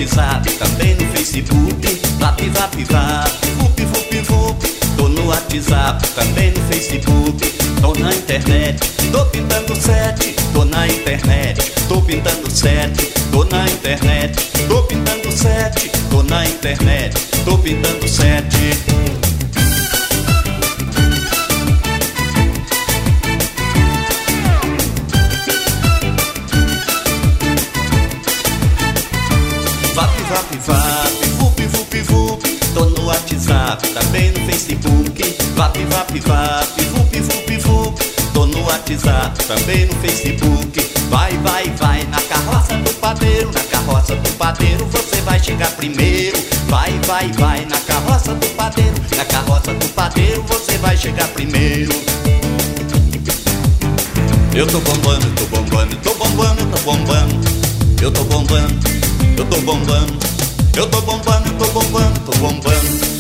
WhatsApp, também no Facebook. Vap, vap, vap, vup, vup, vup. Tô no WhatsApp, também no Facebook. Tô na internet, tô pintando sete. Tô na internet, tô pintando sete. Tô na internet, tô pintando sete. Tô na internet, tô pintando sete. Vap, vap, vap, vup, vup, vup. Tô no WhatsApp, também no Facebook. Vap, vap, vap, vup, vup, vup. Tô no WhatsApp, também no Facebook. Vai, vai, vai na carroça do padeiro. Na carroça do padeiro você vai chegar primeiro. Vai, vai, vai na carroça do padeiro. Na carroça do padeiro você vai chegar primeiro. Eu tô bombando, tô bombando, tô bombando, tô bombando. Eu tô bombando, eu tô bombando, eu tô bombando, tô bombando, tô bombando.